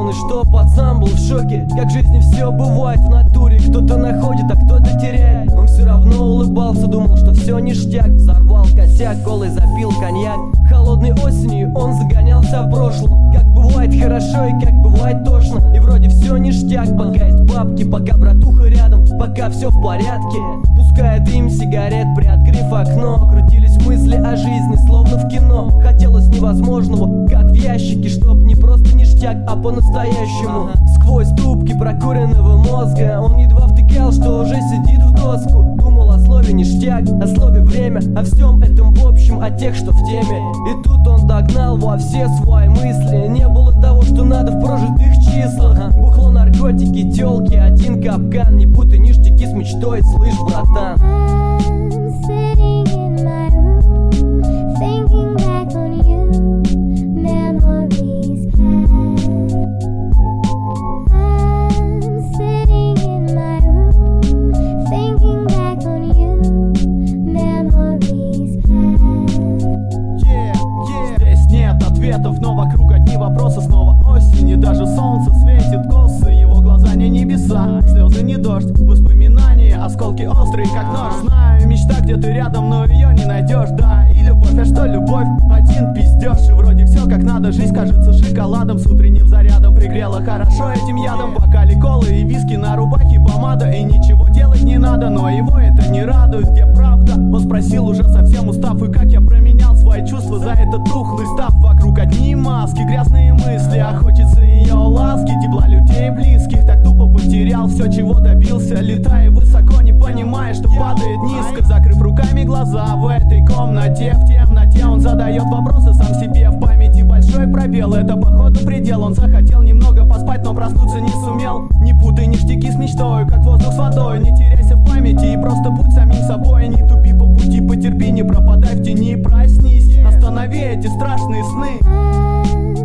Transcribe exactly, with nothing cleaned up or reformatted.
полный, что пацан был в шоке. Как в жизни все бывает в натуре, кто-то находит, а кто-то теряет. Он все равно улыбался, думал, что все ништяк. Взорвал косяк, колой запил коньяк. Холодной осенью он загонялся в прошлом. Как бывает хорошо и как бывает тошно. И вроде все ништяк, пока есть бабки, пока братуха рядом, пока все в порядке. Пуская дым сигарет, приоткрыв окно, крутились мысли о жизни, словно в кино. Хотелось невозможного, как в ящике, чтоб не просто ништяк, а по-настоящему. Сквозь трубки прокуренного мозга он едва втыкал, что уже сидит в доску. Думал о слове ништяк, о слове время, о всем этом в общем, о тех, что в теме. И тут он догнал во все свои мысли. Не было того, что надо в прожитых числах. Бухло, наркотики, тёлки, один капкан. Не путай ништяки с мечтой, слышь, братан. Но вокруг одни вопросы, снова осень. И даже солнце светит косы, его глаза не небеса, слезы не дождь, воспоминания, осколки острые, как нож. Знаю, мечта где-то рядом, но ее не найдешь, да. И любовь, а что любовь? Один пиздеж. И вроде все как надо, жизнь кажется шоколадом. С утренним зарядом пригрела хорошо этим ядом. Бокали колы и виски, на рубахе помада. И ничего делать не надо, но его это не радует. Где правда? Он спросил, уже совсем устав. И как я променял свои чувства за этот тухлый став. Вокруг одни маски, грязные мысли, а хочется ее ласки, тепла людей близких. Так тупо потерял все, чего добился, летая высоко, не понимая, что падает низко. Закрыв руками глаза в этой комнате, в темноте он задает вопросы сам себе. В памяти большой пробел, это походу предел. Он захотел немного поспать, но проснуться не сумел. Не путай ништяки с мечтой, как воздух с водой. Не теряйся в памяти и просто будь самим собой. Не тупи по пути, потерпи, не пропадай в тени, проснись. Останови эти страшные сны.